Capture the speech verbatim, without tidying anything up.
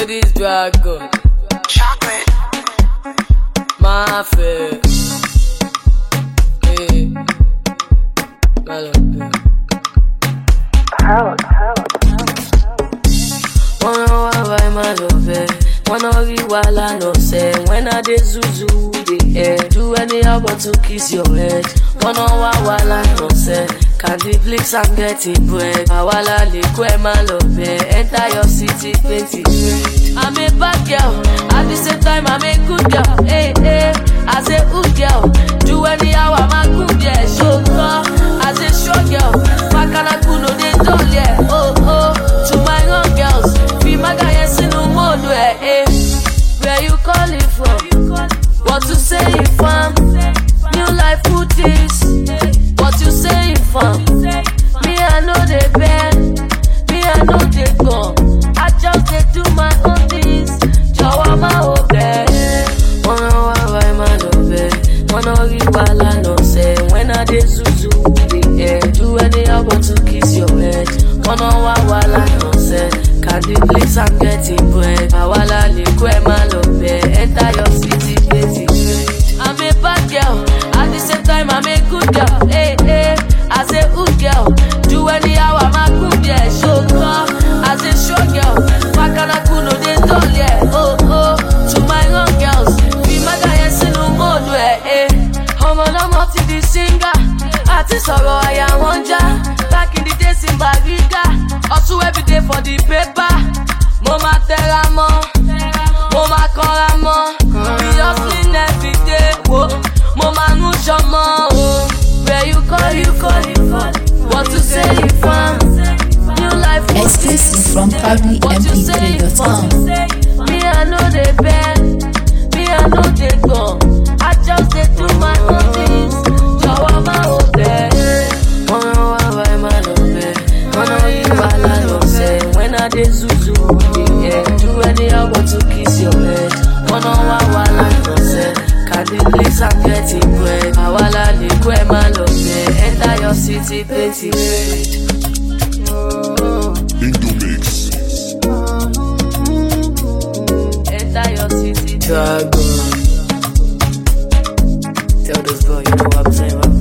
to this dragon. Chocolate. My fair. Hey. Melody. Hello, hello, hello. Wanna why my love? Wanna be while I know say when I dey zuzu the air. Do anyhow but to kiss your head. Wanna why while I know say candy blinks I'm getting bread. While I live my love enter your city plenty. I'm a bad girl at the same time I'm a good girl. Hey hey, as a good girl do anyhow I'm a good girl. Show girl as a show girl. Makana kuno dey dull yeah. Oh oh to my young girls. Be my guy and see no more where eh. Where you calling from? What you saying from? New life put this. What you saying from? Me I know they bad. Me I know they go. I just they do my own things. Jawa my own bed. Wanna why my love it. Wanna be while I know say when I dey zuzu the air. Do anyhow but to kiss your head. Wanna why while I know say candy blinks I'm getting bread. While I live where my love enter your city busy. I'm a bad girl at the same time I'm a good girl. Hey hey, as a good girl do anyhow I'm a good girl. Show girl as a show girl. Makana kuno dey dull yeah. Oh oh to my young girls. Be my guy and see no more where eh. Ọmọ lọ́mọ ti di singer àti sọ̀rọ̀ àyà wọn já. Back in the days in Bariga hustle everyday for the paper. Mo ma tẹra mọ́, mo ma kanra mọ́. We hustling everyday wo. Mo ma nu ṣọmọ o. Where you call you call you call. What to say you from? New life Exclusive from Pabli M P three dot com. Me I know they bad. Me I know they go. I just they do my own things. Jawa my own bed. Wanna why my love it. Wanna you while I know say when I dey zuzu the air. Do anyhow but to kiss your head. Wanna why while I know say candy blinks I'm getting bread. While I live where my love enter your city plenty. Indomix. Enter your city dragon. Tell this boy you know what I'm saying.